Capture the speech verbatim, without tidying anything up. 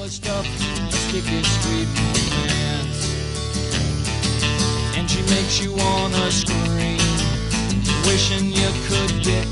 full of stuff, a sticky sweet romance. And she makes you wanna scream, wishing you could get